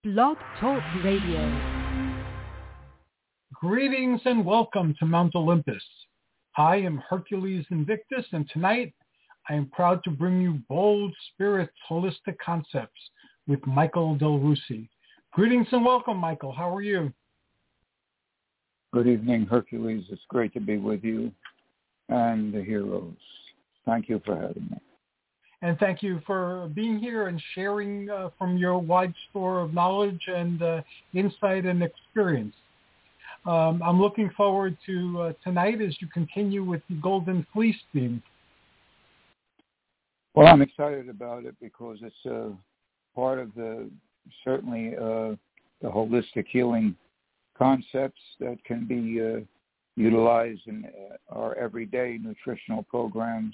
Blog Talk Radio. Greetings and welcome to Mount Olympus. I am Hercules Invictus, and tonight I am proud to bring you Bold Spirits Holistic Concepts with Michael Del Rusi. Greetings and welcome, Michael. How are you? Good evening, Hercules. It's great to be with you and the heroes. Thank you for having me. And thank you for being here and sharing from your wide store of knowledge and insight and experience. I'm looking forward to tonight as you continue with the Golden Fleece theme. Well, I'm excited about it because it's part of certainly the holistic healing concepts that can be utilized in our everyday nutritional programs.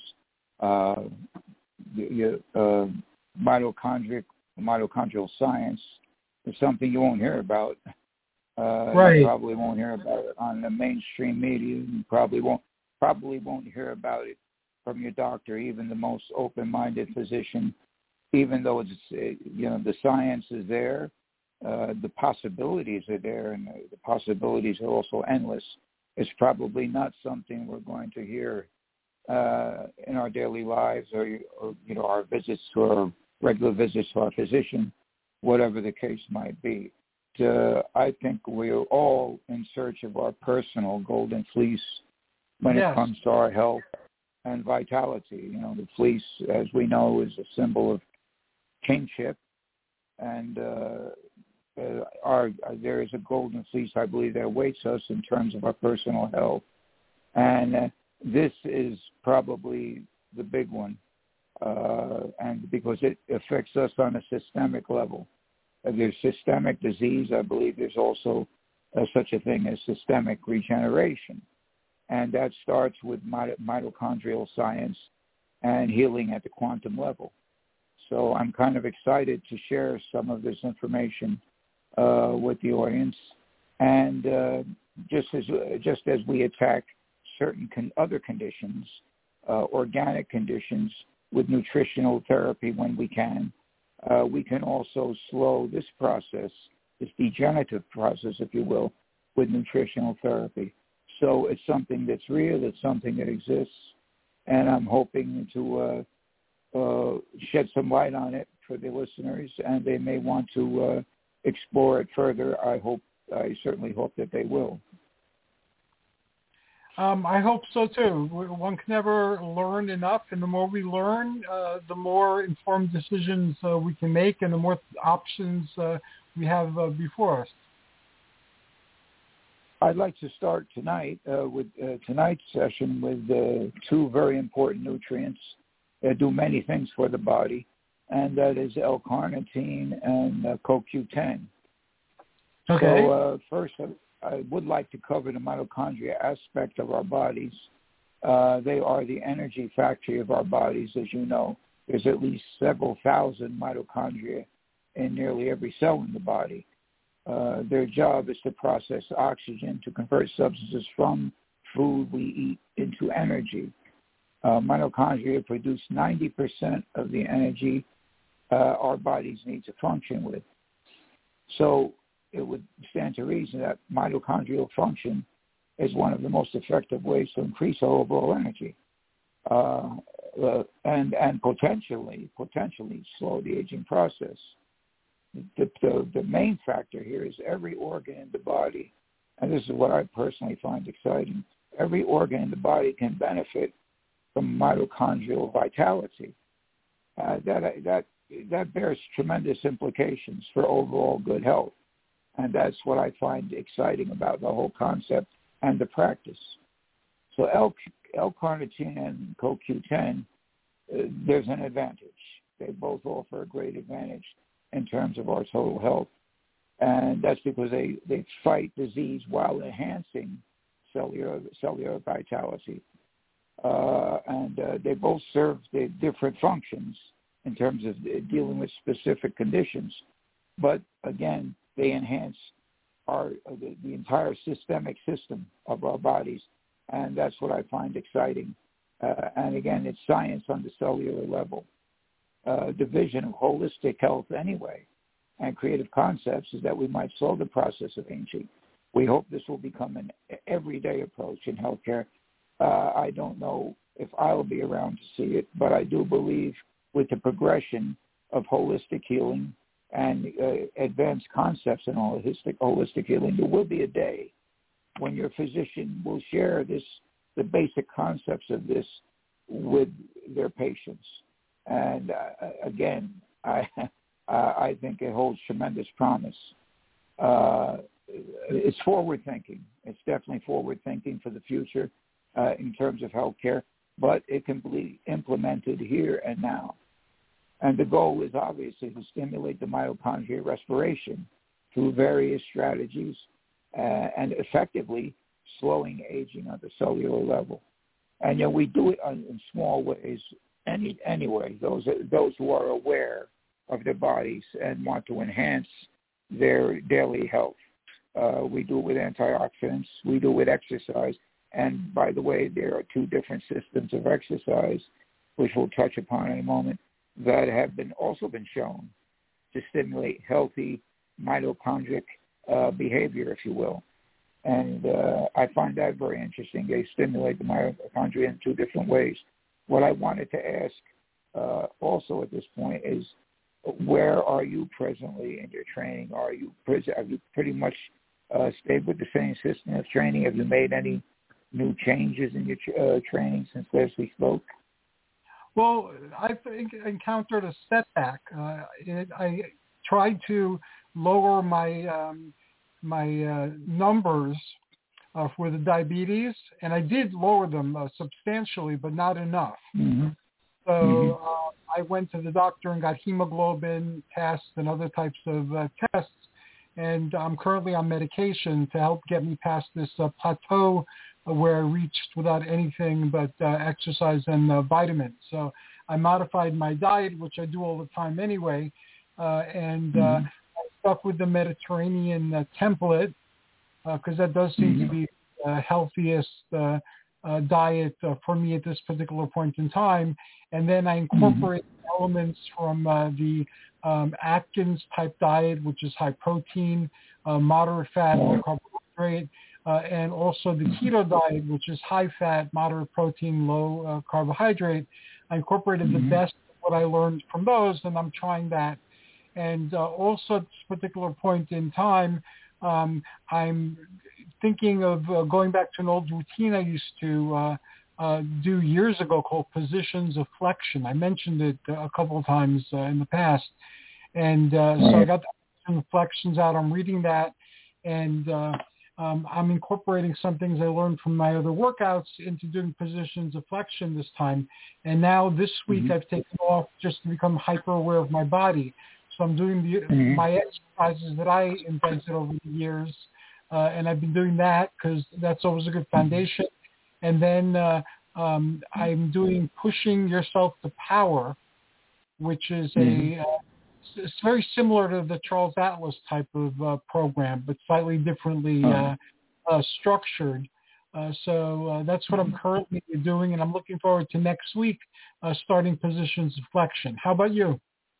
Mitochondrial science is something you won't hear about. Right. You probably won't hear about it on the mainstream media. You probably won't hear about it from your doctor, even the most open-minded physician. Even though it's the science is there, the possibilities are there, and the possibilities are also endless. It's probably not something we're going to hear in our daily lives, or our visits to our regular visits to our physician, whatever the case might be. I think we're all in search of our personal golden fleece when it comes to our health and vitality. The fleece, as we know, is a symbol of kingship, and there is a golden fleece, I believe, that awaits us in terms of our personal health, and this is probably the big one, and because it affects us on a systemic level. There's systemic disease. I believe there's also such a thing as systemic regeneration, and that starts with mitochondrial science and healing at the quantum level. So I'm kind of excited to share some of this information with the audience, and just as we attack certain other conditions, organic conditions, with nutritional therapy when we can also slow this process, this degenerative process, if you will, with nutritional therapy. So it's something that's real, it's something that exists, and I'm hoping to shed some light on it for the listeners, and they may want to explore it further. I certainly hope that they will. I hope so too. One can never learn enough, and the more we learn, the more informed decisions we can make, and the more options we have before us. I'd like to start tonight with tonight's session with two very important nutrients that do many things for the body, and that is L-carnitine and CoQ10. Okay. So first, I would like to cover the mitochondria aspect of our bodies. They are the energy factory of our bodies, as you know. There's at least several thousand mitochondria in nearly every cell in the body. Their job is to process oxygen to convert substances from food we eat into energy. Mitochondria produce 90% of the energy our bodies need to function with. So it would stand to reason that mitochondrial function is one of the most effective ways to increase our overall energy, and potentially slow the aging process. The main factor here is every organ in the body, and this is what I personally find exciting. Every organ in the body can benefit from mitochondrial vitality. That bears tremendous implications for overall good health. And that's what I find exciting about the whole concept and the practice. So L-carnitine and CoQ10, there's an advantage. They both offer a great advantage in terms of our total health. And that's because they fight disease while enhancing cellular vitality. And they both serve the different functions in terms of dealing with specific conditions. But again, they enhance the entire systemic system of our bodies, and that's what I find exciting. And again, it's science on the cellular level. Division of holistic health anyway. and creative concepts is that we might slow the process of aging. We hope this will become an everyday approach in healthcare. I don't know if I'll be around to see it, but I do believe with the progression of holistic healing and advanced concepts in holistic healing, there will be a day when your physician will share the basic concepts of this with their patients. And again, I think it holds tremendous promise. It's forward-thinking. It's definitely forward-thinking for the future in terms of healthcare, but it can be implemented here and now. And the goal is obviously to stimulate the mitochondrial respiration through various strategies and effectively slowing aging at the cellular level. And we do it in small ways anyway. Those who are aware of their bodies and want to enhance their daily health. We do it with antioxidants. We do it with exercise. And by the way, there are two different systems of exercise, which we'll touch upon in a moment, that have also been shown to stimulate healthy mitochondrial behavior, if you will. And I find that very interesting. They stimulate the mitochondria in two different ways. What I wanted to ask also at this point is, where are you presently in your training? Have you pretty much stayed with the same system of training? Have you made any new changes in your training since last we spoke? Well, I encountered a setback. I tried to lower my numbers for the diabetes, and I did lower them substantially, but not enough. Mm-hmm. So I went to the doctor and got hemoglobin tests and other types of tests, and I'm currently on medication to help get me past this plateau where I reached without anything but exercise and vitamins. So I modified my diet, which I do all the time anyway, and I stuck with the Mediterranean template because that does seem to be the healthiest diet for me at this particular point in time. And then I incorporate elements from the Atkins type diet, which is high protein, moderate fat, low carbohydrate, and also the keto diet, which is high fat, moderate protein, low carbohydrate. I incorporated the best of what I learned from those, and I'm trying that. And also at this particular point in time, I'm thinking of going back to an old routine I used to do years ago called positions of flexion. I mentioned it a couple of times in the past. And so I got the flexions out. I'm reading that, and I'm incorporating some things I learned from my other workouts into doing positions of flexion this time. And now this week I've taken off just to become hyper aware of my body. So I'm doing my exercises that I invented over the years, and I've been doing that because that's always a good foundation. And then I'm doing Pushing Yourself to Power, which is it's very similar to the Charles Atlas type of program, but slightly differently structured. So that's what I'm currently doing, and I'm looking forward to next week starting positions of flexion. How about you?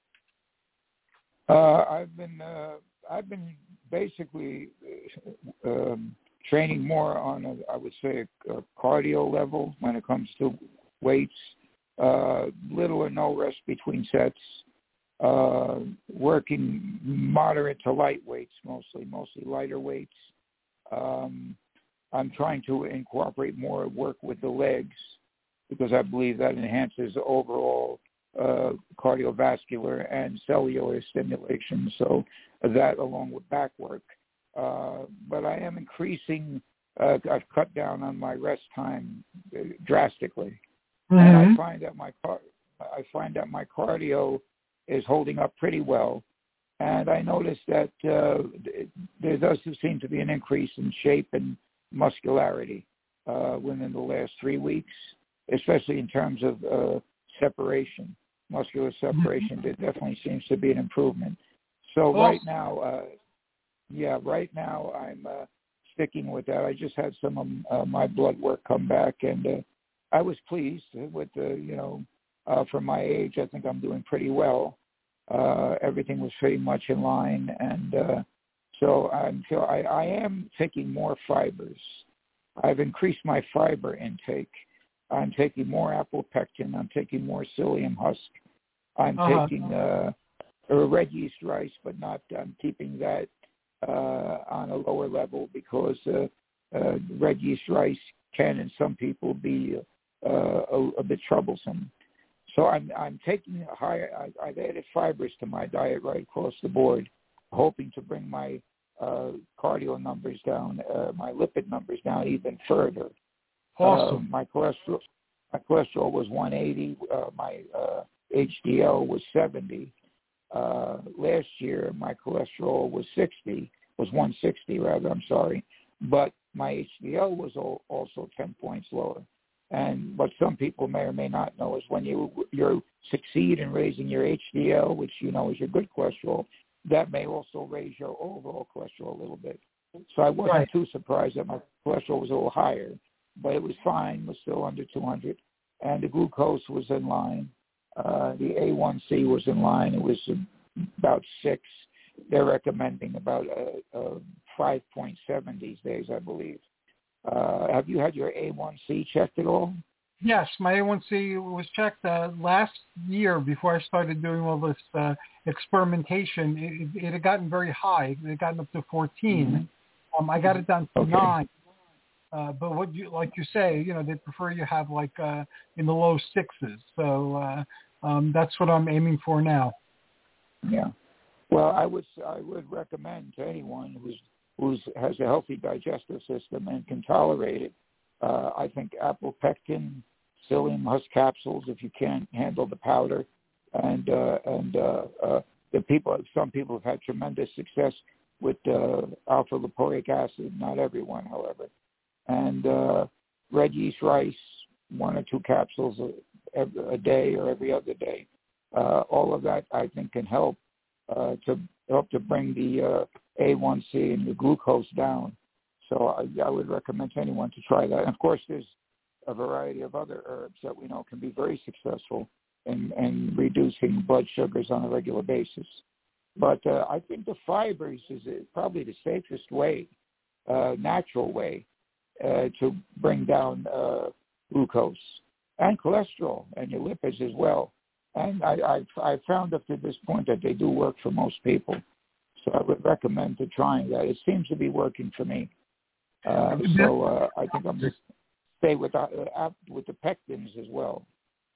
I've been basically training more on I would say a cardio level when it comes to weights, little or no rest between sets, working moderate to light weights, mostly lighter weights. I'm trying to incorporate more work with the legs because I believe that enhances overall cardiovascular and cellular stimulation. So that along with back work. But I am increasing, I've cut down on my rest time drastically. And I find that my cardio is holding up pretty well. And I noticed that there does seem to be an increase in shape and muscularity within the last 3 weeks, especially in terms of separation, muscular separation. There definitely seems to be an improvement. So right now I'm sticking with that. I just had some of my blood work come back, and I was pleased with for my age, I think I'm doing pretty well. Everything was pretty much in line, and so I am taking more fibers. I've increased my fiber intake. I'm taking more apopectin. I'm taking more psyllium husk. I'm taking red yeast rice, but not. I'm keeping that on a lower level because red yeast rice can, in some people, be a bit troublesome. So I'm taking higher. I've added fibers to my diet right across the board, hoping to bring my cardio numbers down, my lipid numbers down even further. Awesome. My cholesterol was 180. My HDL was 70. Last year, my cholesterol was 160 rather. I'm sorry, but my HDL was also 10 points lower. And what some people may or may not know is when you succeed in raising your HDL, which you know is your good cholesterol, that may also raise your overall cholesterol a little bit. So I wasn't too surprised that my cholesterol was a little higher, but it was fine. It was still under 200. And the glucose was in line. The A1C was in line. It was about 6. They're recommending about 5.7 these days, I believe. Have you had your A1C checked at all? Yes, my A1C was checked last year before I started doing all this experimentation. It had gotten very high. It had gotten up to 14. Mm-hmm. I got it down to 9. But what like you say, they prefer you have like in the low 6s. So that's what I'm aiming for now. Yeah. Well, I would recommend to anyone who has a healthy digestive system and can tolerate it. I think apopectin, psyllium husk capsules, if you can't handle the powder, and some people have had tremendous success with alpha lipoic acid. Not everyone, however. And red yeast rice, 1 or 2 capsules a day or every other day. All of that, I think, can help to bring the A1C and the glucose down. So I would recommend to anyone to try that. And of course, there's a variety of other herbs that we know can be very successful in reducing blood sugars on a regular basis. But I think the fibers is probably the safest way, natural way, to bring down glucose and cholesterol and your lipids as well. And I found up to this point that they do work for most people. So I would recommend to trying that. It seems to be working for me. So I think I'm going to stay with the pectins as well.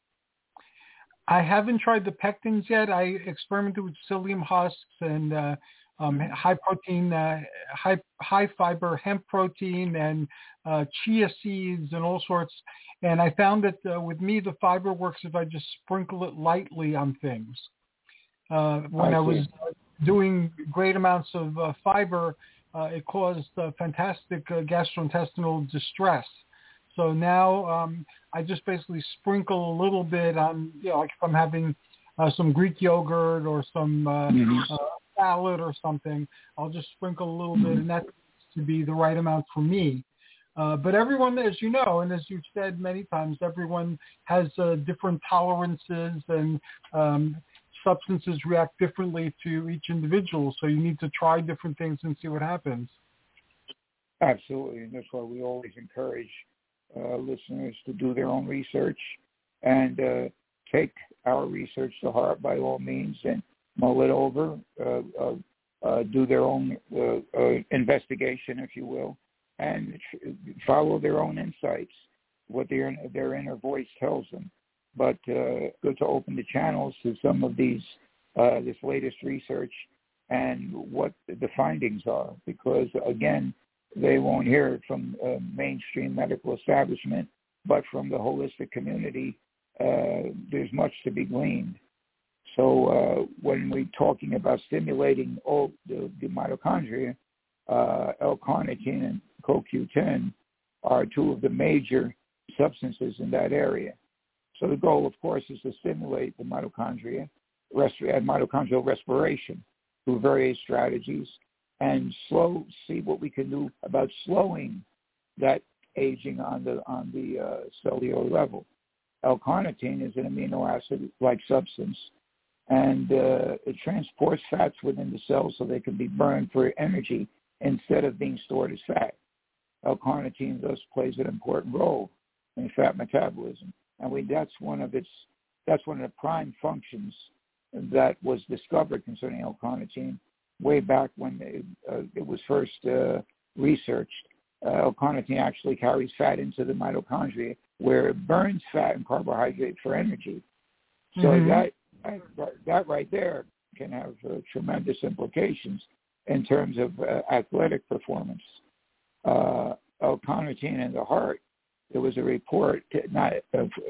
I haven't tried the pectins yet. I experimented with psyllium husks and high protein, high fiber hemp protein and chia seeds and all sorts. And I found that with me, the fiber works if I just sprinkle it lightly on things. When I was doing great amounts of fiber, it caused fantastic gastrointestinal distress. So now I just basically sprinkle a little bit on, like if I'm having some Greek yogurt or some salad or something, I'll just sprinkle a little bit, and that seems to be the right amount for me. But everyone, as you know, and as you've said many times, everyone has different tolerances and substances react differently to each individual. So you need to try different things and see what happens. Absolutely, and that's why we always encourage listeners to do their own research and take our research to heart by all means and mull it over, do their own investigation, if you will, and follow their own insights, what their inner voice tells them. But good to open the channels to some of this latest research and what the findings are, because again, they won't hear it from mainstream medical establishment, but from the holistic community, there's much to be gleaned. So when we're talking about stimulating all the mitochondria, L-carnitine and CoQ10 are 2 of the major substances in that area. So the goal, of course, is to stimulate the mitochondria and mitochondrial respiration through various strategies and see what we can do about slowing that aging on the cellular level. L-carnitine is an amino acid-like substance, and it transports fats within the cells so they can be burned for energy instead of being stored as fat. L-carnitine thus plays an important role in fat metabolism, and that's one of the prime functions that was discovered concerning L-carnitine way back when it was first researched. L-carnitine actually carries fat into the mitochondria, where it burns fat and carbohydrate for energy. So that right there can have tremendous implications in terms of athletic performance. L-carnitine in the heart, there was a report by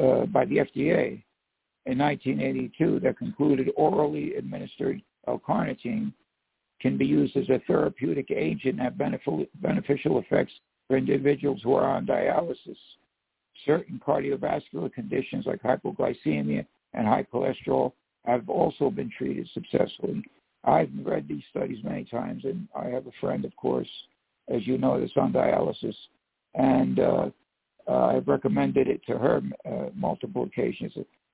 the FDA in 1982 that concluded orally administered L-carnitine can be used as a therapeutic agent and have beneficial effects for individuals who are on dialysis. Certain cardiovascular conditions like hypoglycemia and high cholesterol have also been treated successfully. I've read these studies many times, and I have a friend, of course, as you know, that's on dialysis, and I've recommended it to her multiple occasions.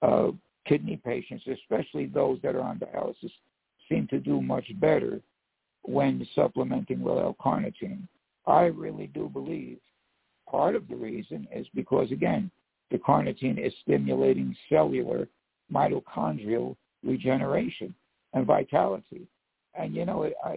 Kidney patients, especially those that are on dialysis, seem to do much better when supplementing with L-carnitine. I really do believe part of the reason is because, again, the carnitine is stimulating cellular mitochondrial regeneration and vitality. And, you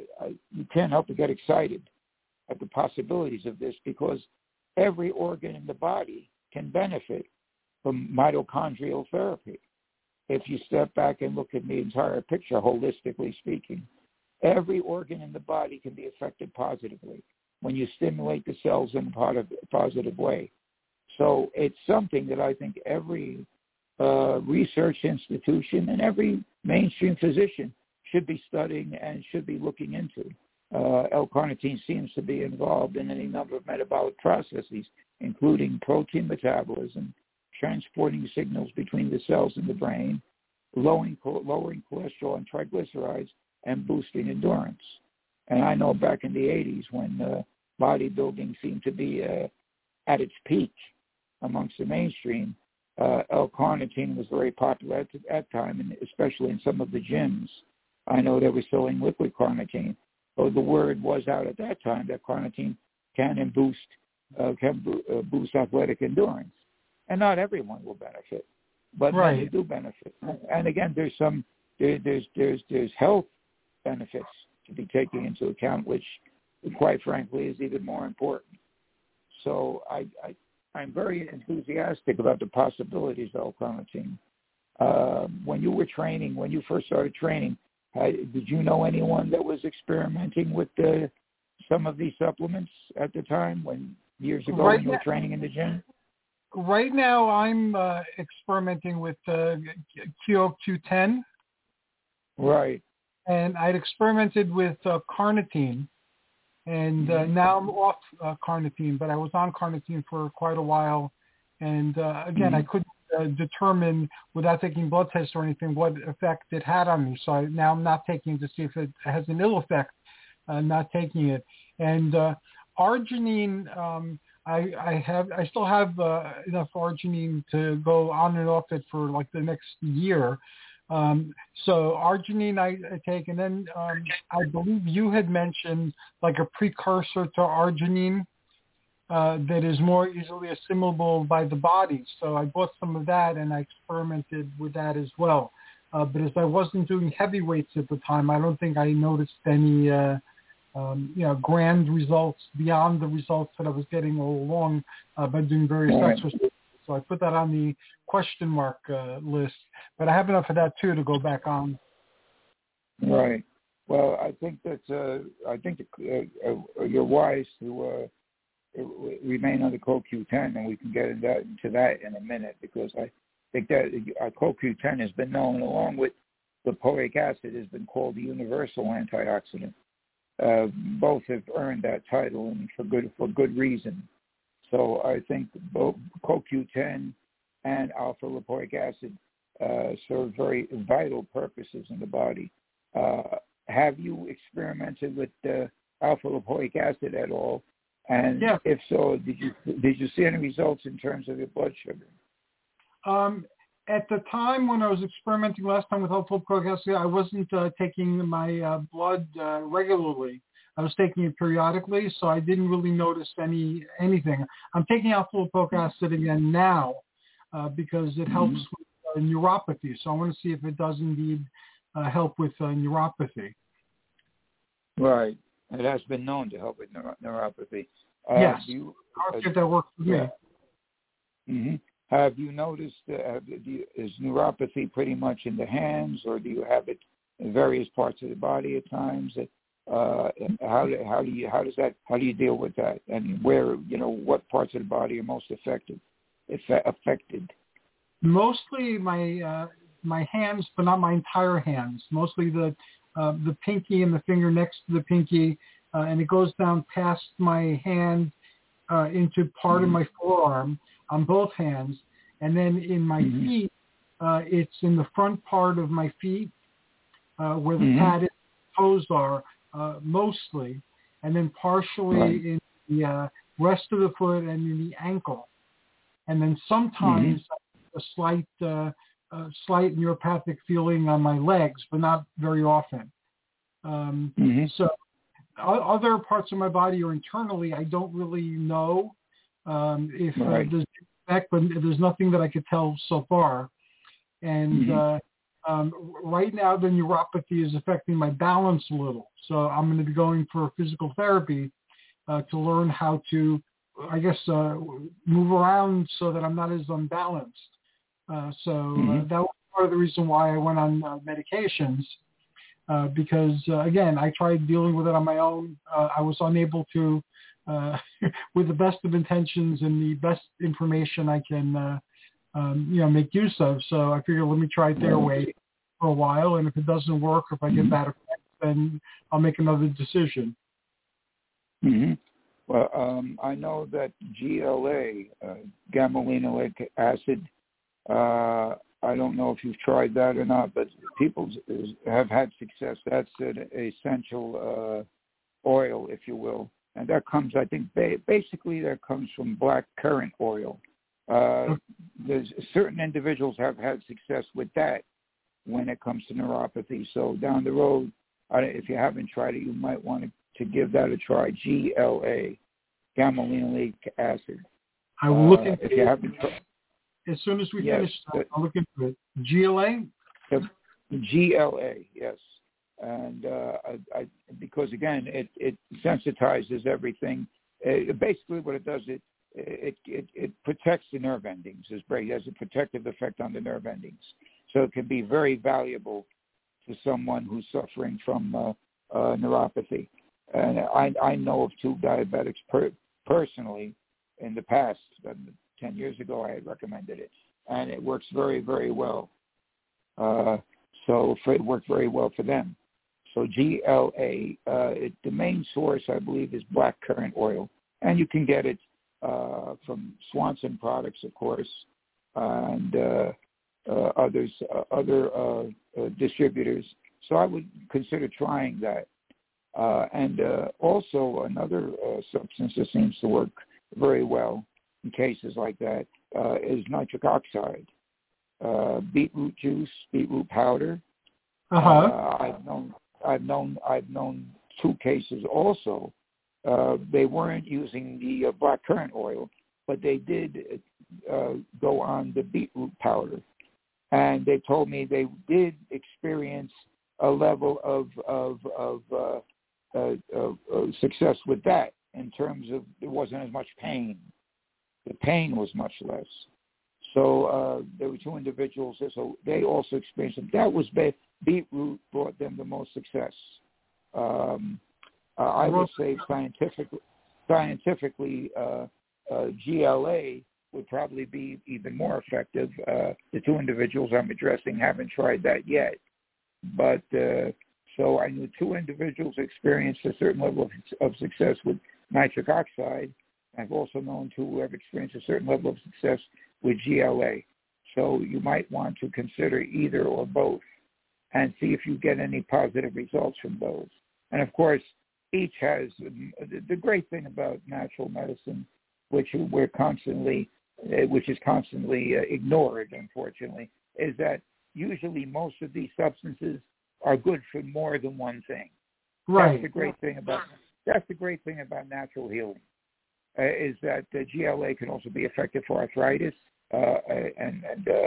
can't help but get excited at the possibilities of this, because every organ in the body can benefit from mitochondrial therapy. If you step back and look at the entire picture, holistically speaking, every organ in the body can be affected positively when you stimulate the cells in a positive way. So it's something that I think every research institution and every mainstream physician should be studying and should be looking into. L-carnitine seems to be involved in any number of metabolic processes, including protein metabolism, transporting signals between the cells in the brain, lowering cholesterol and triglycerides, and boosting endurance. And I know back in the 80s when bodybuilding seemed to be at its peak amongst the mainstream, L-carnitine was very popular at that time, and especially in some of the gyms. I know they were selling liquid carnitine. So the word was out at that time that carnitine can boost athletic endurance. And not everyone will benefit, but many do benefit. And again, there's health benefits to be taken into account, which, quite frankly, is even more important. So I'm very enthusiastic about the possibilities of L-carnitine. When you first started training, did you know anyone that was experimenting with some of these supplements at the time, years ago when you were training in the gym? Right now, I'm experimenting with QO-Q10. Right. And I'd experimented with carnitine, and now I'm off carnitine, but I was on carnitine for quite a while. And again, I couldn't determine, without taking blood tests or anything, what effect it had on me. So now I'm not taking it to see if it has an ill effect, not taking it. And arginine, I still have enough arginine to go on and off it for like the next year. So arginine I take, and then I believe you had mentioned like a precursor to arginine that is more easily assimilable by the body. So I bought some of that and I experimented with that as well. But as I wasn't doing heavy weights at the time, I don't think I noticed any grand results beyond the results that I was getting all along by doing various exercises. So I put that on the question mark list. But I have enough of that too to go back on. Right. Well, I think that you're wise to remain on the CoQ10, and we can get into that in a minute, because I think that CoQ10 has been known, along with lipoic acid, has been called the universal antioxidant. Both have earned that title, and for good reason. So I think both CoQ10 and alpha lipoic acid serve very vital purposes in the body. Have you experimented with alpha lipoic acid at all? And if so, did you see any results in terms of your blood sugar? At the time when I was experimenting last time with alpha lipoprotein, I wasn't taking my blood regularly. I was taking it periodically, so I didn't really notice anything. I'm taking alpha lipoic acid again now because it helps with neuropathy. So I want to see if it does indeed help with neuropathy. Right. It has been known to help with neuropathy. Yes. I think that works for me. Mm-hmm. Have you noticed, is neuropathy pretty much in the hands, or do you have it in various parts of the body at times? How do you deal with that? And where, what parts of the body are most affected? Mostly my hands, but not my entire hands. Mostly the pinky and the finger next to the pinky, and it goes down past my hand into part of my forearm on both hands, and then in my feet, it's in the front part of my feet where the padded toes are mostly, and then partially in the rest of the foot and in the ankle, and then sometimes a slight neuropathic feeling on my legs, but not very often. So other parts of my body or internally, I don't really know if there's effect, but there's nothing that I could tell so far. And right now, the neuropathy is affecting my balance a little. So I'm going to be going for physical therapy to learn how to, move around so that I'm not as unbalanced. That was part of the reason why I went on medications. Because, again, I tried dealing with it on my own. I was unable to, with the best of intentions and the best information I can, make use of. So I figured, let me try it their way for a while. And if it doesn't work, if I get bad effects, then I'll make another decision. Well, I know that GLA, gamma-linolenic acid, I don't know if you've tried that or not, but people have had success. That's an essential oil, if you will. And that comes, I think, basically that comes from black currant oil. There's certain individuals have had success with that when it comes to neuropathy. So down the road, if you haven't tried it, you might want to give that a try. GLA, gamma-linolenic acid. I will look into if you haven't tried. As soon as we finish, I'll look into it. GLA? GLA, yes. And because, again, it sensitizes everything. Basically what it does, it protects the nerve endings. It has a protective effect on the nerve endings. So it can be very valuable to someone who's suffering from neuropathy. And I know of 2 diabetics personally in the past. 10 years ago, I had recommended it, and it works very, very well. So it worked very well for them. So GLA, the main source, I believe, is black currant oil, and you can get it from Swanson Products, of course, and other distributors. So I would consider trying that. And also another substance that seems to work very well in cases like that is nitric oxide, beetroot juice, beetroot powder. I've known 2 cases also. They weren't using the black currant oil, but they did go on the beetroot powder, and they told me they did experience a level of success with that in terms of there wasn't as much pain. The pain was much less. So there were 2 individuals, so they also experienced it. That was beetroot brought them the most success. I would say scientifically, GLA would probably be even more effective. The 2 individuals I'm addressing haven't tried that yet. But so I knew 2 individuals experienced a certain level of success with nitric oxide. I've also known 2 who have experienced a certain level of success with GLA. So you might want to consider either or both and see if you get any positive results from those. And, of course, each has the great thing about natural medicine, which we're constantly which is constantly ignored, unfortunately, is that usually most of these substances are good for more than one thing. Right. That's the great thing about natural healing, is that GLA can also be effective for arthritis and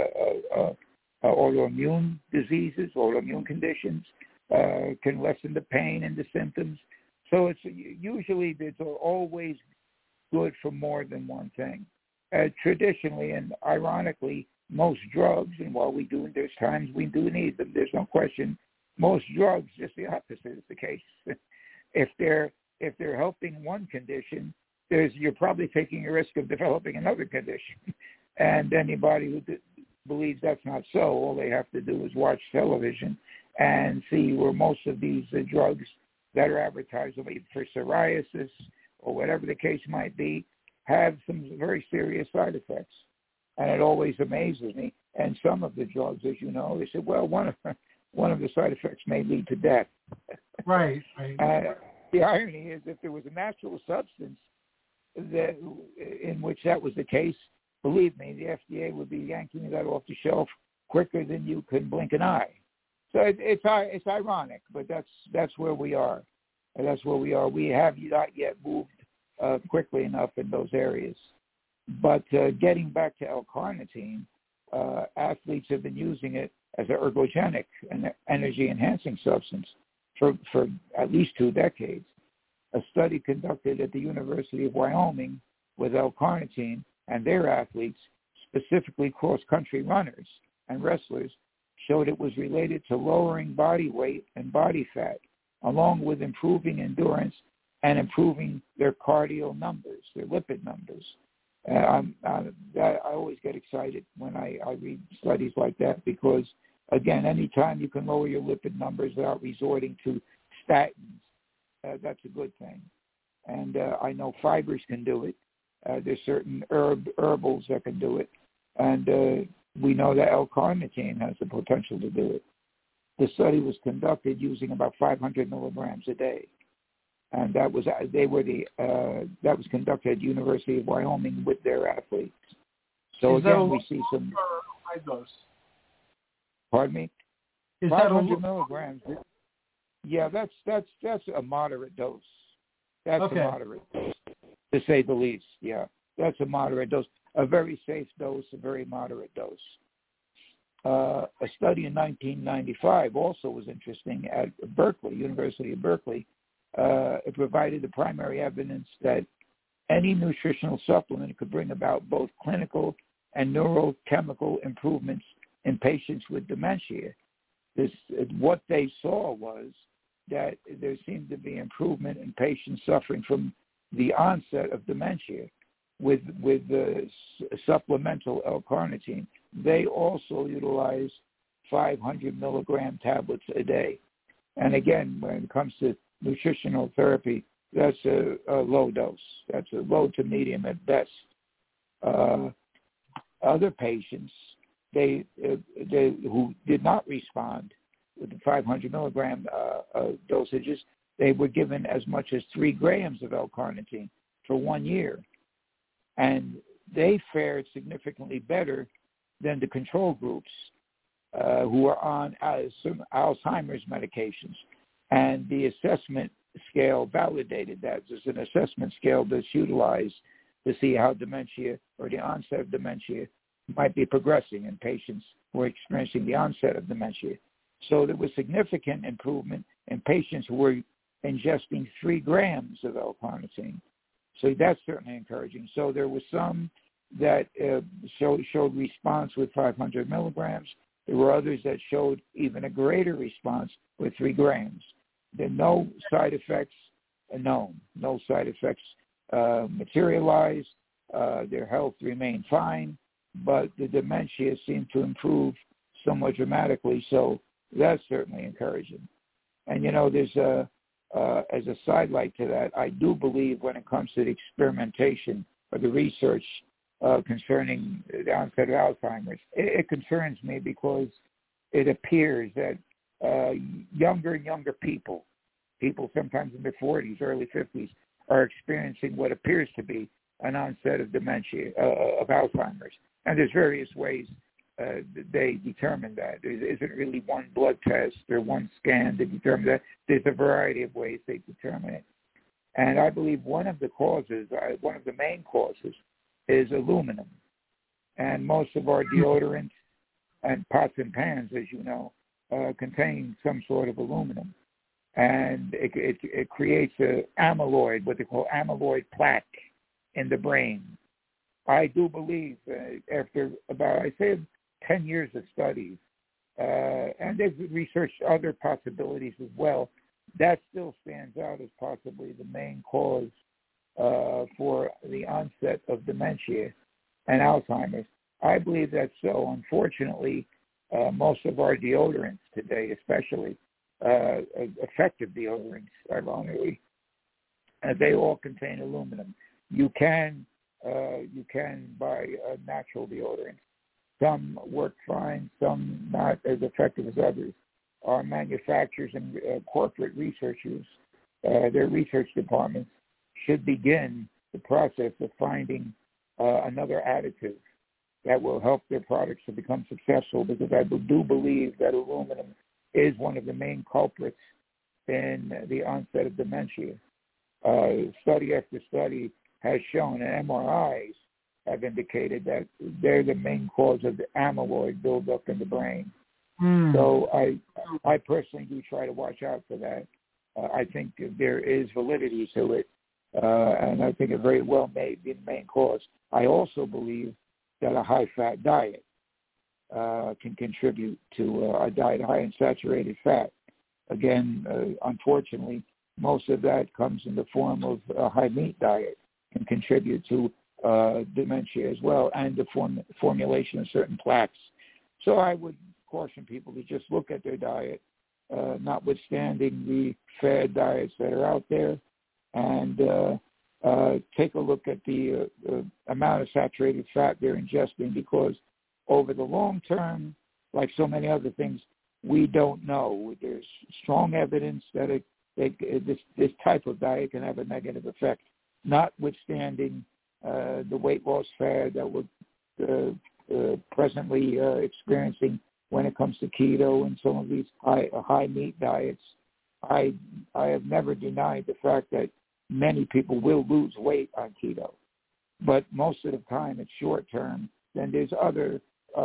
autoimmune diseases, autoimmune conditions, can lessen the pain and the symptoms. So it's always good for more than one thing. Traditionally and ironically, most drugs, and while there's times we do need them, there's no question, most drugs, just the opposite is the case. If they're helping one condition, you're probably taking a risk of developing another condition. And anybody who believes that's not so, all they have to do is watch television and see where most of these drugs that are advertised for psoriasis or whatever the case might be have some very serious side effects. And it always amazes me. And some of the drugs, as you know, they say, well, one of the side effects may lead to death. Right. The irony is, if there was a natural substance in which that was the case, believe me, the FDA would be yanking that off the shelf quicker than you can blink an eye. So it's ironic, but that's where we are. And that's where we are. We have not yet moved quickly enough in those areas. But getting back to L-carnitine, athletes have been using it as an ergogenic and energy-enhancing substance for at least 2 decades. A study conducted at the University of Wyoming with L-carnitine and their athletes, specifically cross-country runners and wrestlers, showed it was related to lowering body weight and body fat, along with improving endurance and improving their cardio numbers, their lipid numbers. I always get excited when I read studies like that because, again, anytime you can lower your lipid numbers without resorting to statins, that's a good thing. And I know fibers can do it. There's certain herbals that can do it. And we know that L-carnitine has the potential to do it. The study was conducted using about 500 milligrams a day. And that was conducted at the University of Wyoming with their athletes. So again, we see some high dose. Pardon me? Is 500 milligrams? Yeah, that's a moderate dose. That's okay. A moderate dose, to say the least. Yeah, that's a moderate dose. A very safe dose, a very moderate dose. A study in 1995 also was interesting at Berkeley, University of Berkeley. It provided the primary evidence that any nutritional supplement could bring about both clinical and neurochemical improvements in patients with dementia. What they saw was that there seemed to be improvement in patients suffering from the onset of dementia with the supplemental L-carnitine. They also utilize 500 milligram tablets a day. And again, when it comes to nutritional therapy, that's a low dose. That's a low to medium at best. Other patients, they who did not respond with the 500 milligram dosages, they were given as much as 3 grams of L-carnitine for 1 year. And they fared significantly better than the control groups who are on Alzheimer's medications. And the assessment scale validated that. There's an assessment scale that's utilized to see how dementia or the onset of dementia might be progressing in patients who are experiencing the onset of dementia. So there was significant improvement in patients who were ingesting 3 grams of L-carnitine. So that's certainly encouraging. So there was some that showed response with 500 milligrams. There were others that showed even a greater response with 3 grams. There are no side effects known. No side effects materialized. Their health remained fine, but the dementia seemed to improve somewhat dramatically. So that's certainly encouraging. And, you know, there's as a sidelight to that, I do believe when it comes to the experimentation or the research concerning the onset of Alzheimer's, it concerns me because it appears that younger and younger people sometimes in their 40s, early 50s, are experiencing what appears to be an onset of dementia, of Alzheimer's. And there's various ways they determine that. There isn't really one blood test or one scan to determine that. There's a variety of ways they determine it. And I believe one of the main causes is aluminum. And most of our deodorants and pots and pans, as you know, contain some sort of aluminum. And it creates an amyloid, what they call amyloid plaque in the brain. I do believe after about, I say, 10 years of studies, and they've researched other possibilities as well, that still stands out as possibly the main cause for the onset of dementia and Alzheimer's. I believe that's so. Unfortunately, most of our deodorants today, especially effective deodorants, ironically, they all contain aluminum. You can buy natural deodorants. Some work fine, some not as effective as others. Our manufacturers and corporate researchers, their research departments, should begin the process of finding another additive that will help their products to become successful, because I do believe that aluminum is one of the main culprits in the onset of dementia. Study after study has shown, and MRIs have indicated that they're the main cause of the amyloid buildup in the brain. So I personally do try to watch out for that. I think there is validity to it, and I think it very well may be the main cause. I also believe that a high-fat diet can contribute to a diet high in saturated fat. Again, unfortunately, most of that comes in the form of a high-meat diet, can contribute to dementia as well, and the formulation of certain plaques. So I would caution people to just look at their diet, notwithstanding the fad diets that are out there, and take a look at the amount of saturated fat they're ingesting, because over the long term, like so many other things, we don't know. There's strong evidence that this type of diet can have a negative effect, notwithstanding the weight loss fad that we're presently experiencing when it comes to keto and some of these high meat diets. I have never denied the fact that many people will lose weight on keto, but most of the time it's short term. Then there's other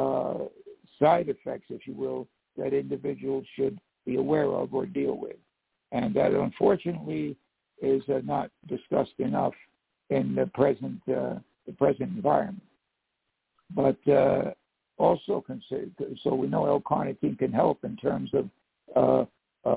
side effects, if you will, that individuals should be aware of or deal with, and that unfortunately is not discussed enough in the present environment. But also consider, so we know L-carnitine can help in terms of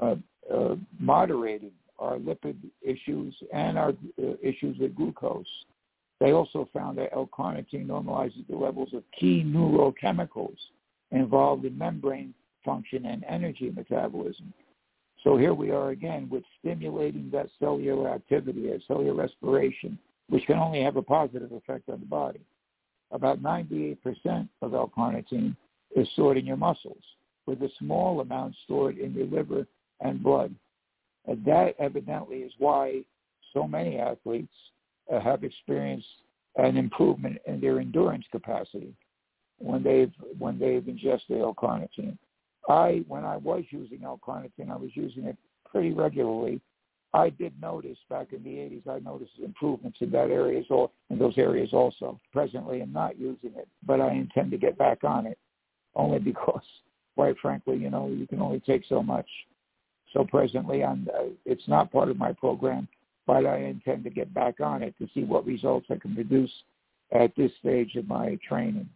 moderating our lipid issues and our issues with glucose. They also found that L-carnitine normalizes the levels of key neurochemicals involved in membrane function and energy metabolism. So here we are again with stimulating that cellular activity, cellular respiration, which can only have a positive effect on the body. About 98% of L-carnitine is stored in your muscles, with a small amount stored in your liver and blood. And that evidently is why so many athletes have experienced an improvement in their endurance capacity when they've ingested L-carnitine. When I was using L-carnitine, I was using it pretty regularly. I did notice back in the 80s, I noticed improvements in those areas also. Presently, I'm not using it, but I intend to get back on it, only because, quite frankly, you can only take so much. So presently, it's not part of my program, but I intend to get back on it to see what results I can produce at this stage of my training.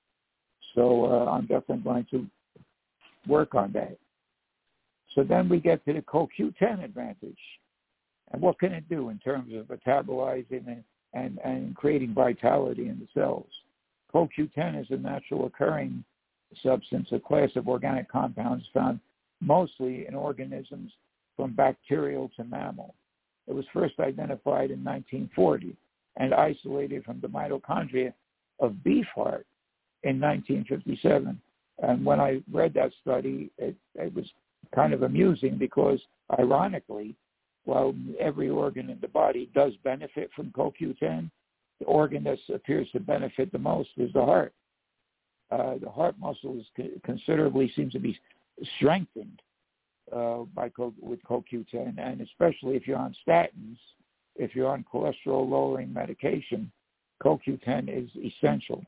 So I'm definitely going to work on that. So then we get to the CoQ10 advantage. And what can it do in terms of metabolizing and creating vitality in the cells? CoQ10 is a natural occurring substance, a class of organic compounds found mostly in organisms from bacterial to mammal. It was first identified in 1940 and isolated from the mitochondria of beef heart in 1957. And when I read that study, it was kind of amusing because, ironically, while every organ in the body does benefit from CoQ10, the organ that appears to benefit the most is the heart. The heart muscle is considerably seems to be strengthened with CoQ10, and especially if you're on statins, if you're on cholesterol-lowering medication, CoQ10 is essential.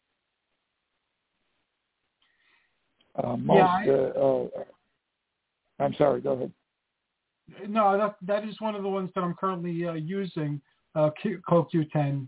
I'm sorry, go ahead. No, that is one of the ones that I'm currently using, CoQ10.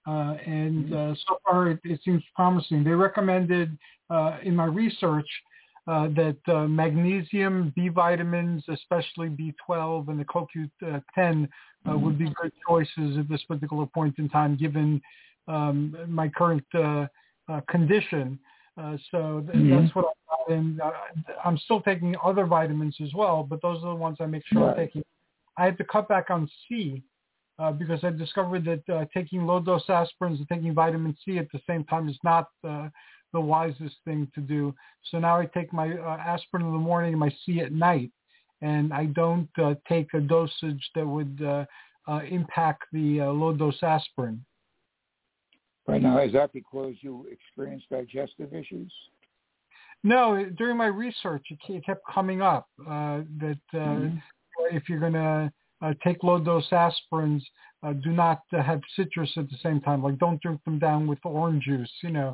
So far it seems promising. They recommended in my research that magnesium, B vitamins, especially B12, and the CoQ10 would be good choices at this particular point in time, given my current condition. That's what I got in. I'm still taking other vitamins as well, but those are the ones I make sure I'm taking. I had to cut back on C because I discovered that taking low-dose aspirins and taking vitamin C at the same time is not the wisest thing to do. So now I take my aspirin in the morning and my C at night, and I don't take a dosage that would impact the low-dose aspirin. Right now, is that because you experienced digestive issues? No, during my research, it kept coming up that if you're going to take low-dose aspirins, do not have citrus at the same time. Like, don't drink them down with orange juice,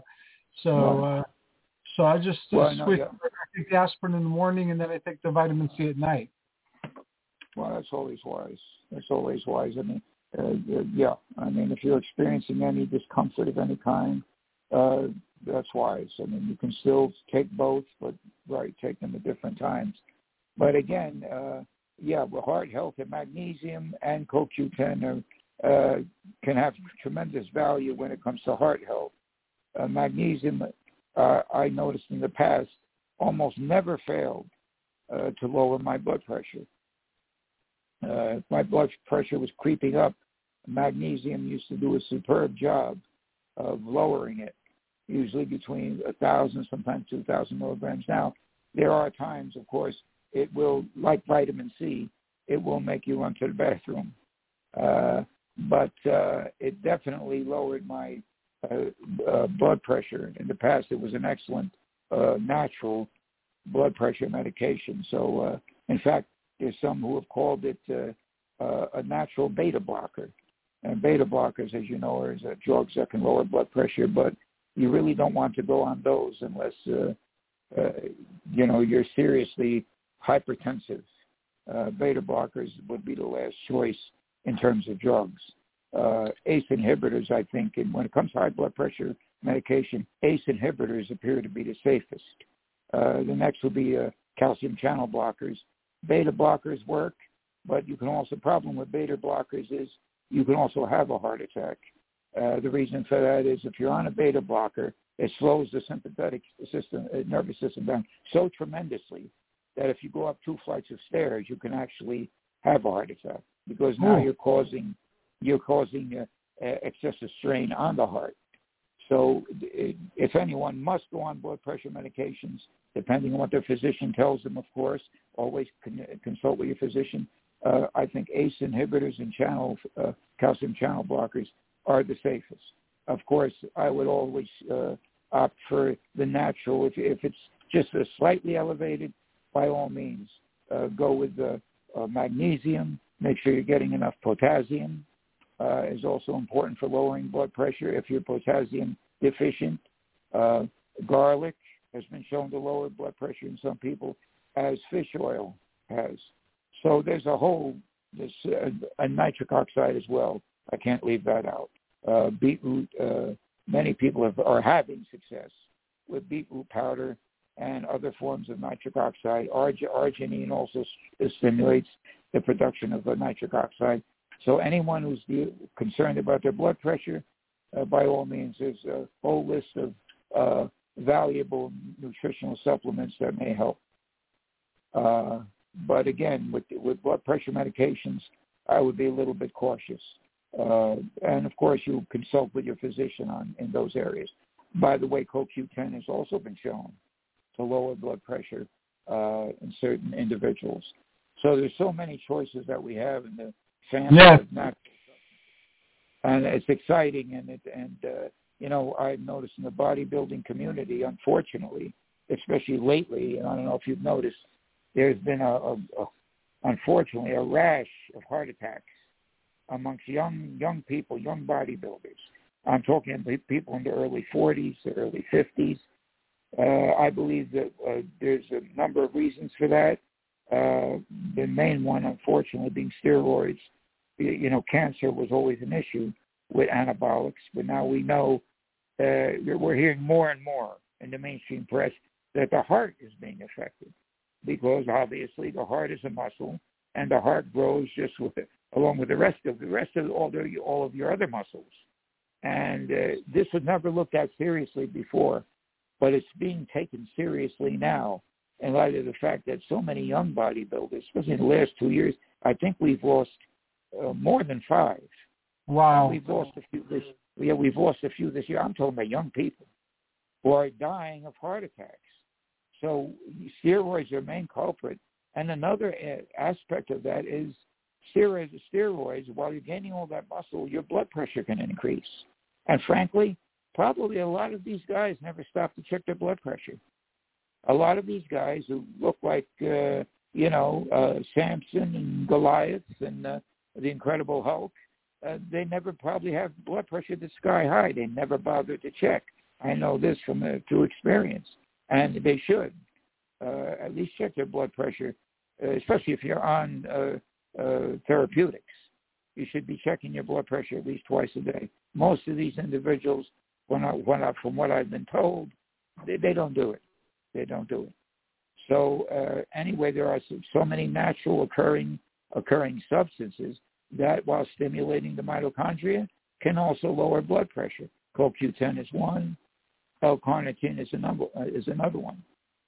So, so I just switch. I take the aspirin in the morning, and then I take the vitamin C at night. Well, that's always wise. I mean, if you're experiencing any discomfort of any kind, that's wise. I mean, you can still take both, but take them at different times. But again, with heart health, and magnesium and CoQ10 can have tremendous value when it comes to heart health. Magnesium, I noticed in the past, almost never failed to lower my blood pressure. If my blood pressure was creeping up, magnesium used to do a superb job of lowering it, usually between 1,000, sometimes 2,000 milligrams. Now, there are times, of course, it will, like vitamin C, it will make you run to the bathroom. But it definitely lowered my blood pressure. In the past, it was an excellent natural blood pressure medication. So, in fact, there's some who have called it a natural beta blocker. And beta blockers, as you know, are drugs that can lower blood pressure, but you really don't want to go on those unless, you're seriously hypertensive. Beta blockers would be the last choice in terms of drugs. ACE inhibitors, I think, and when it comes to high blood pressure medication, ACE inhibitors appear to be the safest. The next will be calcium channel blockers. Beta blockers work, but problem with beta blockers is you can also have a heart attack. The reason for that is if you're on a beta blocker, it slows the sympathetic nervous system down so tremendously that if you go up 2 flights of stairs, you can actually have a heart attack because now you're causing excessive strain on the heart. So if anyone must go on blood pressure medications, depending on what their physician tells them, of course, always consult with your physician. I think ACE inhibitors and calcium channel blockers are the safest. Of course, I would always opt for the natural. If it's just slightly elevated, by all means, go with the magnesium. Make sure you're getting enough potassium. Is also important for lowering blood pressure. If you're potassium deficient, garlic has been shown to lower blood pressure in some people, as fish oil has. So there's a nitric oxide as well. I can't leave that out. Beetroot, many people are having success with beetroot powder and other forms of nitric oxide. Arginine also stimulates the production of nitric oxide. So anyone who's concerned about their blood pressure, by all means, there's a whole list of valuable nutritional supplements that may help. But again, with blood pressure medications, I would be a little bit cautious. And of course, you consult with your physician in those areas. By the way, CoQ10 has also been shown to lower blood pressure in certain individuals. So there's so many choices that we have in the family of natural. and it's exciting. I've noticed in the bodybuilding community, unfortunately, especially lately, and I don't know if you've noticed, there's been unfortunately a rash of heart attacks amongst young people, young bodybuilders. I'm talking people in the early 40s, the early 50s. I believe that there's a number of reasons for that. The main one, unfortunately, being steroids. Cancer was always an issue with anabolics, but now we know we're hearing more and more in the mainstream press that the heart is being affected, because obviously the heart is a muscle, and the heart grows just along with the rest of all of your other muscles. And this was never looked at seriously before, but it's being taken seriously now in light of the fact that so many young bodybuilders, especially in the last 2 years, I think we've lost more than 5. Wow. We've lost a few this. Yeah, we've lost a few this year. I'm talking about young people who are dying of heart attacks. So steroids are the main culprit. And another aspect of that is steroids, while you're gaining all that muscle, your blood pressure can increase. And frankly, probably a lot of these guys never stop to check their blood pressure. A lot of these guys who look like, Samson and Goliath and the Incredible Hulk, they never probably have blood pressure that's sky high. They never bother to check. I know this from through experience, and they should at least check their blood pressure, especially if you're on therapeutics. You should be checking your blood pressure at least twice a day. Most of these individuals, from what I've been told, they don't do it. They don't do it. So anyway, there are so many natural occurring substances that, while stimulating the mitochondria, can also lower blood pressure. CoQ10 is one. L-carnitine is another one.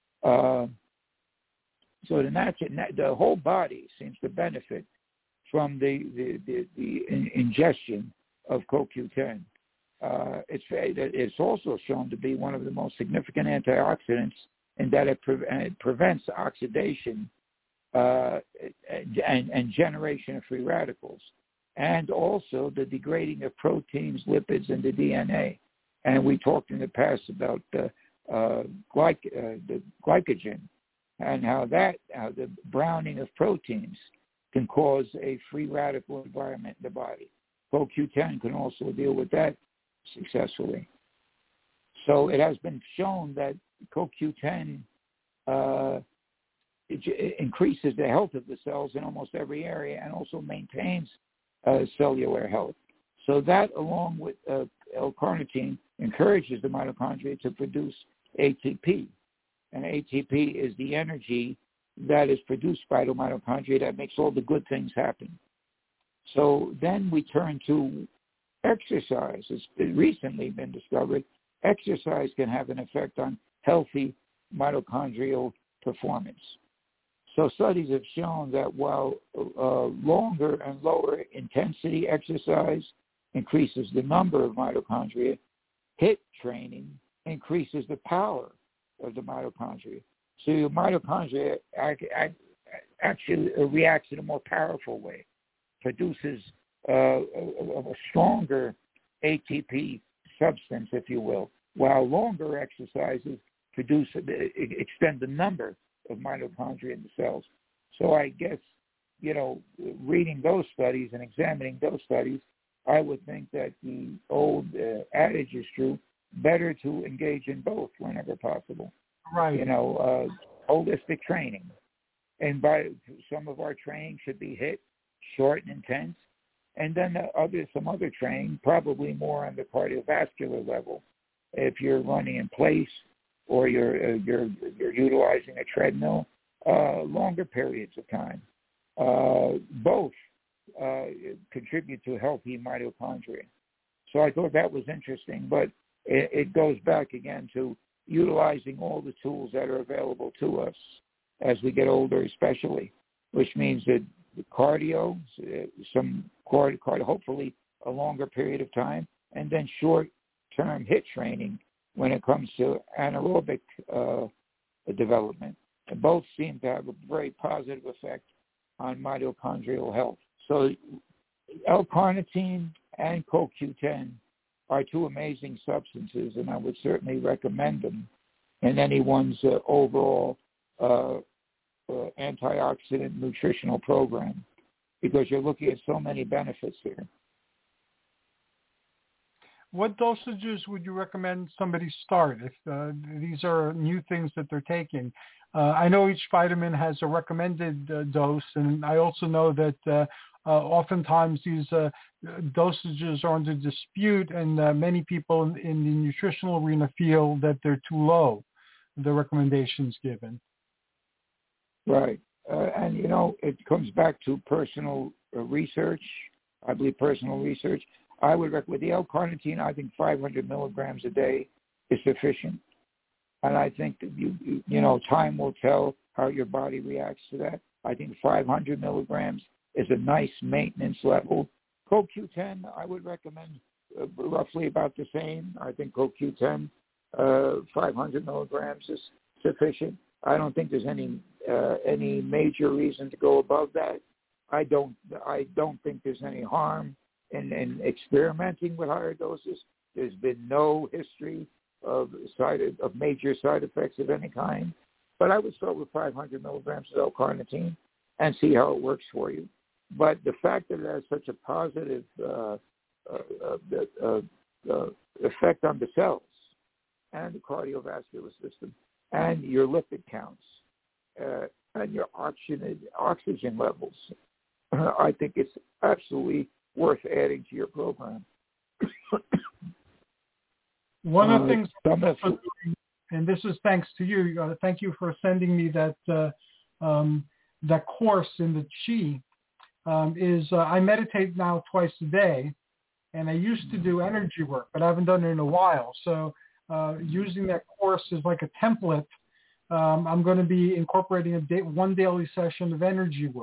So the whole body seems to benefit from the ingestion of CoQ10. It's also shown to be one of the most significant antioxidants in that it prevents oxidation and generation of free radicals, and also the degrading of proteins, lipids, and the DNA. And we talked in the past about the glycogen and how the browning of proteins can cause a free radical environment in the body. CoQ10 can also deal with that successfully. So it has been shown that CoQ10 it increases the health of the cells in almost every area and also maintains cellular health. So that, along with L-carnitine, encourages the mitochondria to produce ATP. And ATP is the energy that is produced by the mitochondria that makes all the good things happen. So then we turn to exercise. It's recently been discovered exercise can have an effect on healthy mitochondrial performance. So studies have shown that while longer and lower intensity exercise increases the number of mitochondria, HIIT training increases the power of the mitochondria. So your mitochondria actually reacts in a more powerful way, produces a stronger ATP substance, if you will, while longer exercises extend the number of mitochondria in the cells. So I guess, reading those studies and examining those studies, I would think that the old adage is true: better to engage in both whenever possible. Right. Holistic training. And by some of our training should be HIIT, short and intense, and then some other training, probably more on the cardiovascular level. If you're running in place or you're utilizing a treadmill, longer periods of time. Both contribute to healthy mitochondria. So I thought that was interesting, but it goes back again to utilizing all the tools that are available to us as we get older, especially, which means that the cardio, hopefully a longer period of time, and then short-term HIIT training when it comes to anaerobic development. And both seem to have a very positive effect on mitochondrial health. So L-carnitine and CoQ10 are two amazing substances, and I would certainly recommend them in anyone's overall antioxidant nutritional program, because you're looking at so many benefits here. What dosages would you recommend somebody start if these are new things that they're taking? I know each vitamin has a recommended dose, and I also know that oftentimes these dosages are under dispute, and many people in the nutritional arena feel that they're too low, the recommendations given. Right. And, it comes back to personal research. I believe personal research. I would recommend with the L-carnitine, I think 500 milligrams a day is sufficient. And I think that, time will tell how your body reacts to that. I think 500 milligrams is a nice maintenance level. CoQ10, I would recommend roughly about the same. I think CoQ10, 500 milligrams is sufficient. I don't think there's any major reason to go above that. I don't think there's any harm in experimenting with higher doses. There's been no history of major side effects of any kind. But I would start with 500 milligrams of L-carnitine and see how it works for you. But the fact that it has such a positive effect on the cells and the cardiovascular system and your lipid counts and your oxygen levels, I think it's absolutely worth adding to your program. One of the things, and this is thanks to you, thank you for sending me that course in the Qi, is I meditate now twice a day, and I used to do energy work, but I haven't done it in a while. So using that course as like a template, I'm going to be incorporating one daily session of energy work.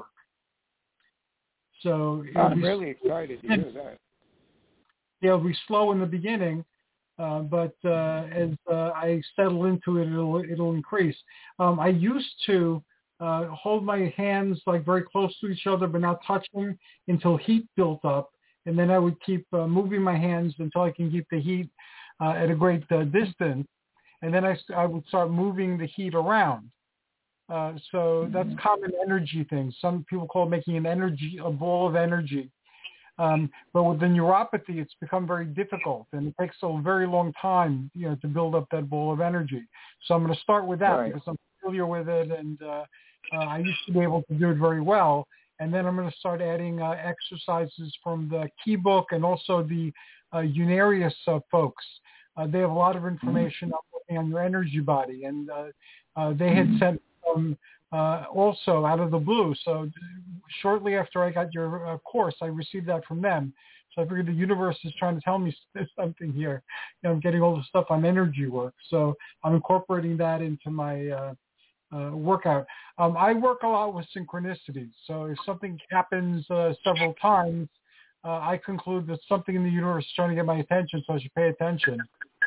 So I'm really excited to hear that. It'll be slow in the beginning, but as I settle into it, it'll increase. I used to hold my hands like very close to each other, but not touching until heat built up, and then I would keep moving my hands until I can keep the heat at a great distance, and then I would start moving the heat around. So that's common energy things. Some people call it making a ball of energy. But with the neuropathy, it's become very difficult, and it takes a very long time, to build up that ball of energy. So I'm going to start with that because I'm familiar with it, and I used to be able to do it very well. And then I'm going to start adding exercises from the Key book and also the Unarius folks. They have a lot of information on your energy body, and they had sent also out of the blue. So shortly after I got your course, I received that from them. So I figured the universe is trying to tell me something here. I'm getting all the stuff on energy work. So I'm incorporating that into my workout. I work a lot with synchronicities. So if something happens several times, I conclude that something in the universe is trying to get my attention, so I should pay attention.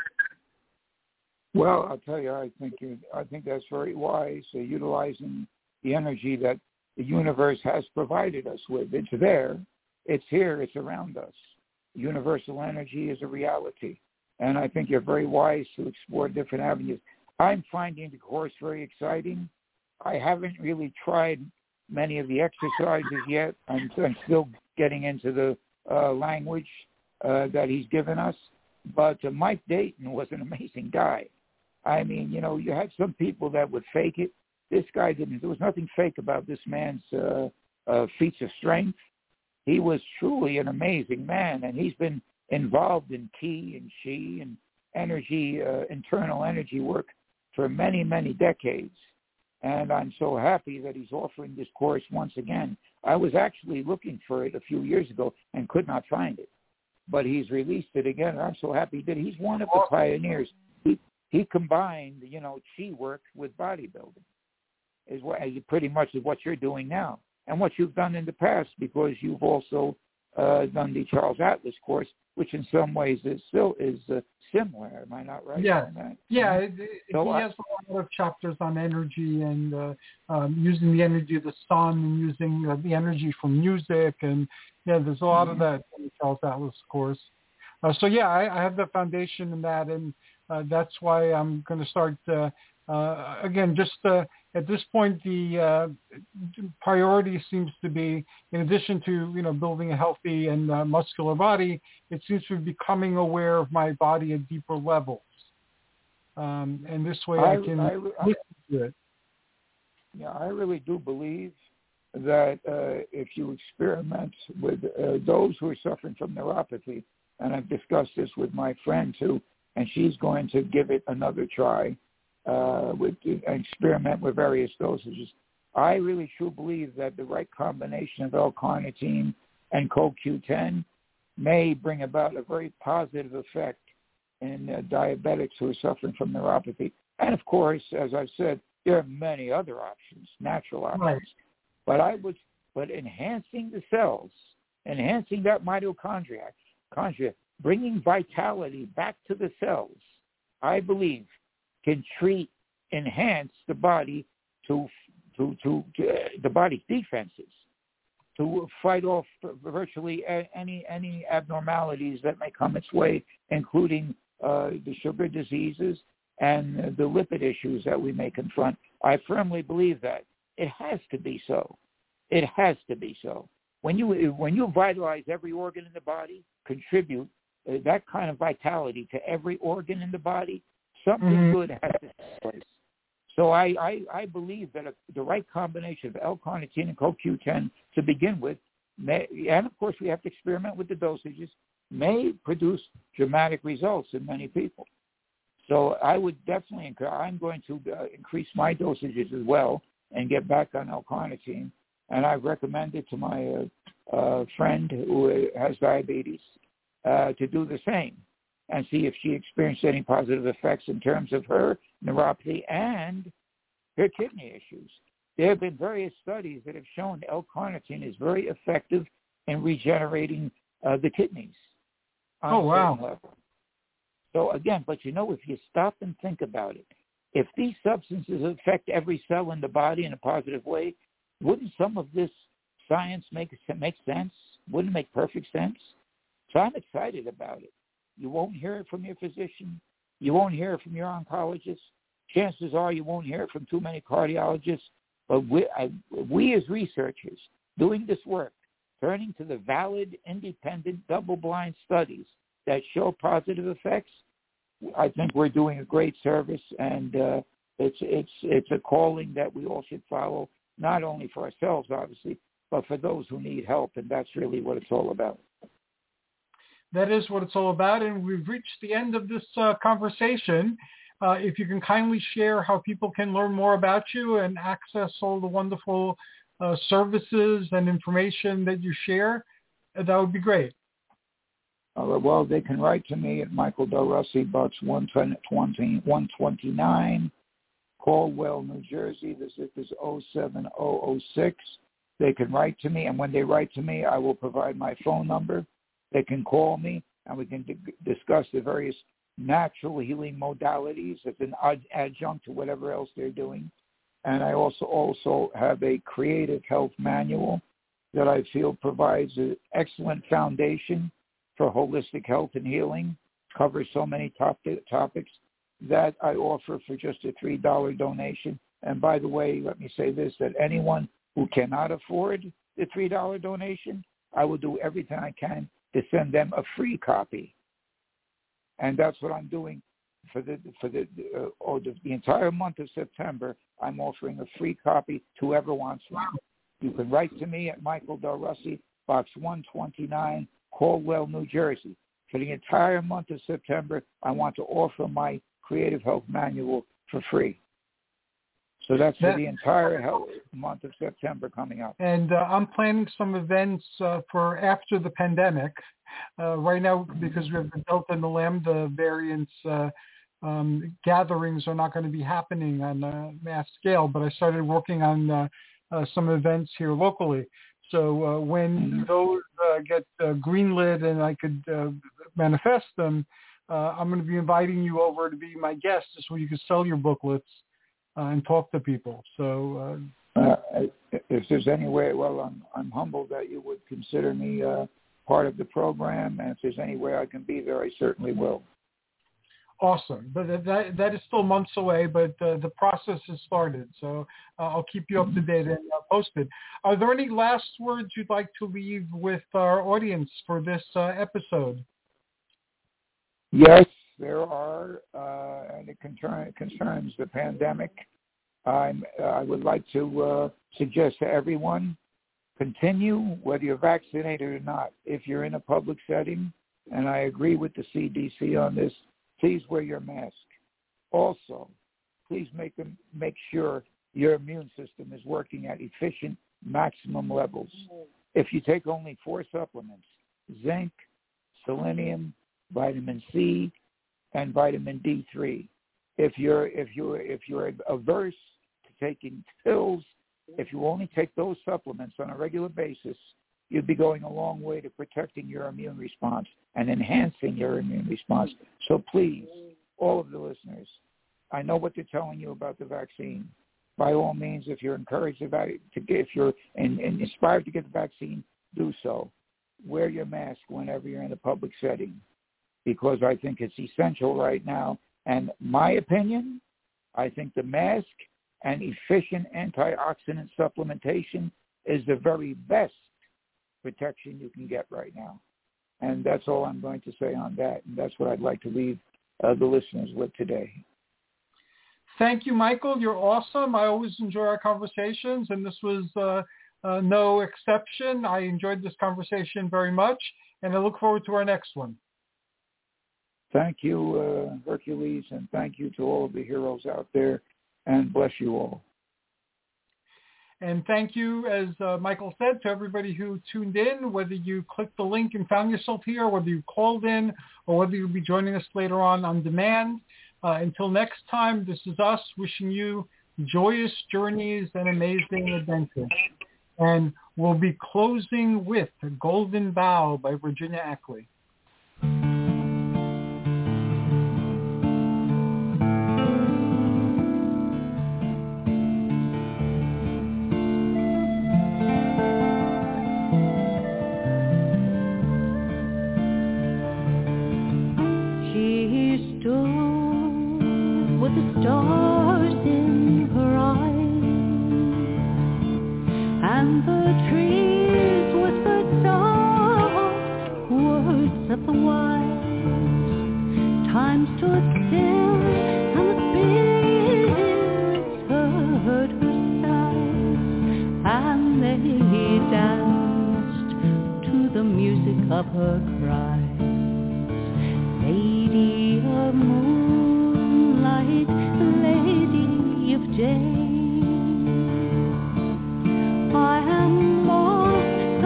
Well, I'll tell you, I think that's very wise, utilizing the energy that the universe has provided us with. It's there, it's here, it's around us. Universal energy is a reality, and I think you're very wise to explore different avenues. I'm finding the course very exciting. I haven't really tried many of the exercises yet. I'm still getting into the language that he's given us. But Mike Dayton was an amazing guy. I mean, you had some people that would fake it. This guy didn't. There was nothing fake about this man's feats of strength. He was truly an amazing man, and he's been involved in Qi and Qi and energy, internal energy work for many, many decades. And I'm so happy that he's offering this course once again. I was actually looking for it a few years ago and could not find it, but he's released it again. I'm so happy that he's one of the pioneers. He combined, Qi work with bodybuilding, is pretty much what you're doing now, and what you've done in the past, because you've also done the Charles Atlas course, which in some ways is still similar. Am I not right on that? Yeah. So he has a lot of chapters on energy and using the energy of the sun and using the energy from music. And, there's a lot of that in the Charles Atlas course. I have the foundation in that, and that's why I'm going to start, again, just at this point, the priority seems to be, in addition to, building a healthy and muscular body, it seems to be becoming aware of my body at deeper levels. And this way I can listen to it. Yeah, I really do believe that if you experiment with those who are suffering from neuropathy, and I've discussed this with my friend too, and she's going to give it another try, with experiment with various dosages. I really truly believe that the right combination of L-carnitine and CoQ10 may bring about a very positive effect in diabetics who are suffering from neuropathy. And of course, as I've said, there are many other options, natural options. Right. But enhancing the cells, enhancing that mitochondria, bringing vitality back to the cells, I believe, can enhance the body to the body's defenses, to fight off virtually any abnormalities that may come its way, including the sugar diseases and the lipid issues that we may confront. I firmly believe that it has to be so. It has to be so. When you vitalize every organ in the body, contribute that kind of vitality to every organ in the body, something good has to take place. So I believe that the right combination of L-carnitine and CoQ10 to begin with, and of course we have to experiment with the dosages, may produce dramatic results in many people. So I would definitely I'm going to increase my dosages as well and get back on L-carnitine. And I've recommended to my friend who has diabetes to do the same and see if she experienced any positive effects in terms of her neuropathy and her kidney issues. There have been various studies that have shown L-carnitine is very effective in regenerating the kidneys on a certain level. So again, but if you stop and think about it, if these substances affect every cell in the body in a positive way, wouldn't some of this science make sense? Wouldn't it make perfect sense? So I'm excited about it. You won't hear it from your physician. You won't hear it from your oncologist. Chances are you won't hear it from too many cardiologists. But we as researchers doing this work, turning to the valid, independent, double-blind studies that show positive effects, I think we're doing a great service, and it's a calling that we all should follow, not only for ourselves, obviously, but for those who need help, and that's really what it's all about. That is what it's all about, and we've reached the end of this conversation. If you can kindly share how people can learn more about you and access all the wonderful services and information that you share, that would be great. Well, they can write to me at Michael Del Rossi, Box 129, Caldwell, New Jersey. The zip is 07006. They can write to me, and when they write to me, I will provide my phone number. They can call me, and we can discuss the various natural healing modalities as an adjunct to whatever else they're doing. And I also have a creative health manual that I feel provides an excellent foundation for holistic health and healing, covers so many topics that I offer for just a $3 donation. And by the way, let me say this, that anyone who cannot afford the $3 donation, I will do everything I can to send them a free copy. And that's what I'm doing for the entire month of September. I'm offering a free copy to whoever wants one. You can write to me at Michael Del Rossi, Box 129, Caldwell, New Jersey. For the entire month of September, I want to offer my Creative Health Manual for free. So that's for the entire month of September coming up. And I'm planning some events for after the pandemic. Right now, because we have the Delta and the Lambda variants, gatherings are not going to be happening on a mass scale, but I started working on some events here locally. So when those get greenlit and I could manifest them, I'm going to be inviting you over to be my guest so you can sell your booklets and talk to people. So if there's any way, well, I'm humbled that you would consider me part of the program, and if there's any way I can be there, I certainly will. Awesome. But that is still months away, but the process has started. So I'll keep you up to date and posted. Are there any last words you'd like to leave with our audience for this episode? Yes, there are, and it concerns the pandemic. I would like to suggest to everyone, continue whether you're vaccinated or not. If you're in a public setting, and I agree with the CDC on this, please wear your mask. Also, please make sure your immune system is working at efficient maximum levels. If you take only 4 supplements, zinc, selenium, vitamin C, and vitamin D3. If you're averse to taking pills, if you only take those supplements on a regular basis, you'd be going a long way to protecting your immune response and enhancing your immune response. So please, all of the listeners, I know what they're telling you about the vaccine. By all means, if you're encouraged if you're inspired to get the vaccine, do so. Wear your mask whenever you're in a public setting, because I think it's essential right now. And my opinion, I think the mask and efficient antioxidant supplementation is the very best protection you can get right now. And that's all I'm going to say on that. And that's what I'd like to leave the listeners with today. Thank you, Michael. You're awesome. I always enjoy our conversations, and this was no exception. I enjoyed this conversation very much, and I look forward to our next one. Thank you, Hercules, and thank you to all of the heroes out there, and bless you all. And thank you, as Michael said, to everybody who tuned in, whether you clicked the link and found yourself here, whether you called in, or whether you'll be joining us later on demand. Until next time, this is us wishing you joyous journeys and amazing adventures. And we'll be closing with Golden Bough by Virginia Ackley. Of her cries, lady of moonlight, lady of day, I am lost,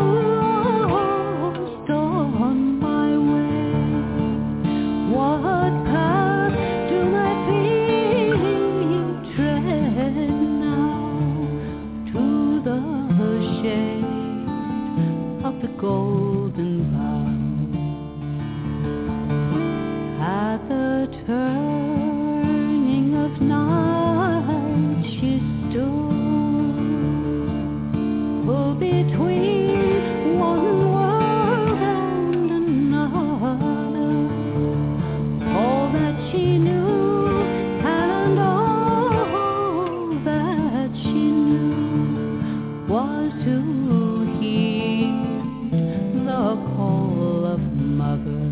so lost on my way. What path do my feet tread now to the shade of the golden bough? At the turning of night she stood, pulled between one world and another. All that she knew and all that she knew was to heed the call of mother.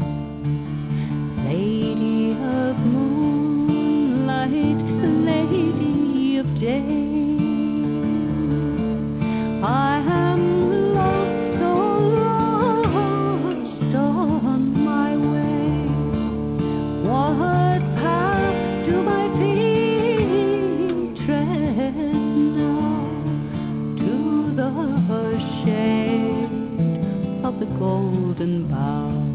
Lady of moonlight, lady of day, I am lost, so lost on my way. What path do my feet tread now to the shade of the golden bough?